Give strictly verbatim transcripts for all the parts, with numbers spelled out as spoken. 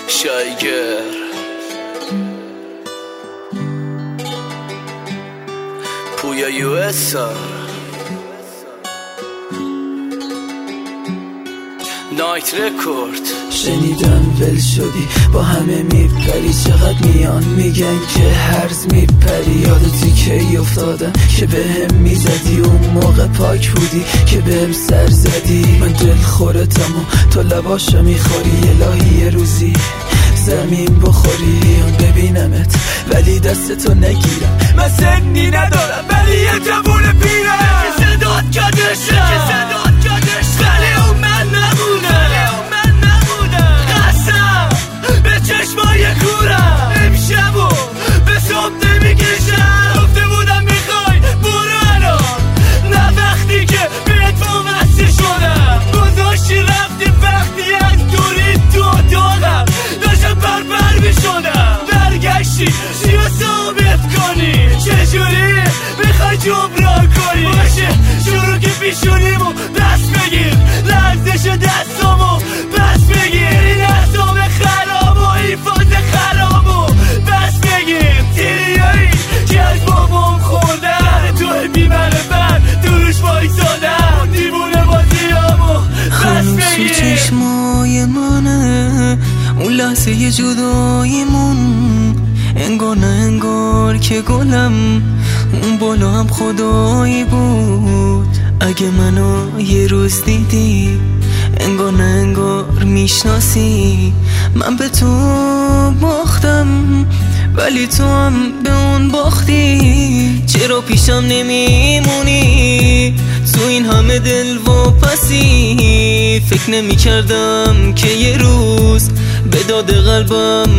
شایگر پویا یو اس آر نایت رکورد. شنیدم ول شدی با همه میپری، چقدر میان میگن که هرز میپری. یادتی که افتادم که به هم میزدی، اون موقع پاک بودی که به هم سر زدی. من دل خورتم و تو لباشو میخوری، الهی یه روزی زمین بخوری. ببینمت ولی دستتو نگیرم، من سنی ندارم ولی یه جوون پیرم که صدات کدشه، که صدات کدشه. ولی اون من نمونه، من نمونه. قسم به چشمای کورم، امشبو به صبح نمیکشم. گفته بودم میخوای برو الان، نه وقتی که بهت وابسته شدم. گذاشتی رفتی وقتی از دوری تو دادم، داشتم بربر میشدم. برگشتی چیو ثابت کنی، چجوری میخوای جبران کنی؟ باشه شروع که پیشونیمو دست بگیر، لرزش دستامو بس بگیر. این احساب خراب و این فاز خرابو بس بگیر. تیریایی که از بابام خوردن، تو بیمره من دروش بایستادم. دیوونه بازیامو بس بگیر. خنوس چشمای منه اون لحظه جداییمون، انگار نه انگار که گلم اون بالا هم خدایی بود. اگه منو یه روز دیدی، انگار نه انگار میشناسی. من به تو باختم ولی تو هم به اون باختی. چرا پیشم نمیمونی تو این همه دل و پسی؟ فکر نمی کردم که یه روز به داد قلبم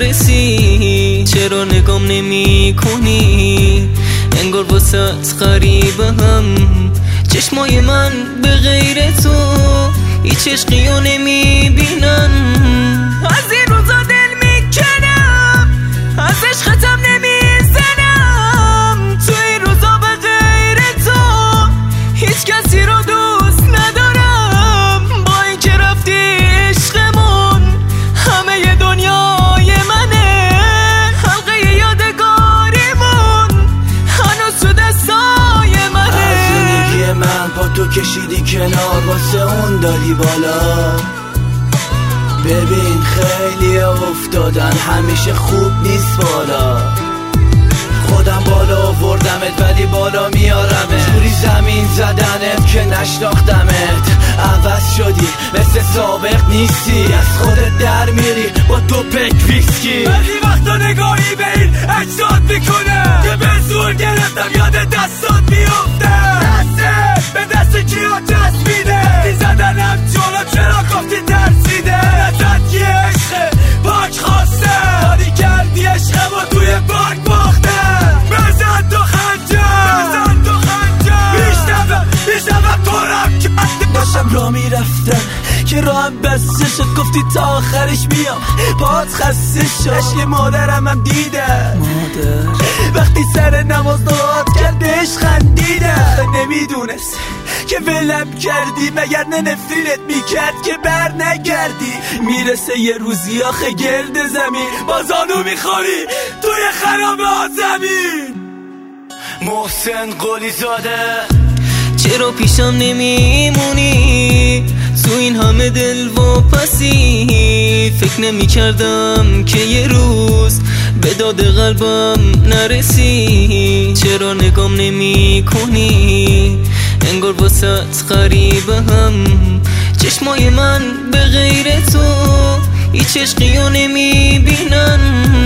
نرسی. چرا نگام نمی کنی؟ انگار واسط غریبم. چشمای من به غیر تو هیچ عشقی رو نمی بینن. از این روزا دل می کنم، از عشقتم نمی زنم. تو این روزا به غیر تو هیچ کسی رو دوست ندارم. با این که رفتی عشقمون همه ی دنیای منه. حلقه یادگاریمون هنوز تو دستای منه. از زندگی من با تو کشیدی کنار، واسه اون دادی بالا. ببین خیلی افتادن، همیشه خوب نیست بالا. خودم بالا آوردمت ولی بالا میارمت. جوری زمین زدنت که نشناختمت. عوض شدی مثل سابق نیستی، از خودت در میری با تو پک ویسکی. بعضی وقتا نگاهی به این اجساد میکنه که به زور گرفتم یاد دستات میفته. دسته به دست کیا چسبیده، دی زدنم جلو چرا گفتی ترسیده. نزد یه عشق پاک خواسته، دادی کردی عشقم و توی پاک باخته. بزن تو خنجر، بزن تو خنجر. بیشتبه بیشتبه پرم کرده. داشتم را میرفتم که راهم بسته شد، گفتی تا آخرش میام پات خسته شد. عشق مادرم هم دیدم، مادر وقتی سر نماز دعات کرد بهش خندیدم. نمیدونست که ولم کردی، مگر نه نفرینت میکرد که بر نگردی. میرسه یه روزی آخه گرد زمین بازانو میخوری توی خراب زمین. محسن قلی زاده. چرا پیشم نمیمونی تو این همه دل و پسی؟ فکر نمی کردم که یه روز به داد قلبم نرسی. چرا نگام نمی کنی؟ انگار واسط غریبم. چشمای من به غیر تو هیچ عشقی رو نمی بینن.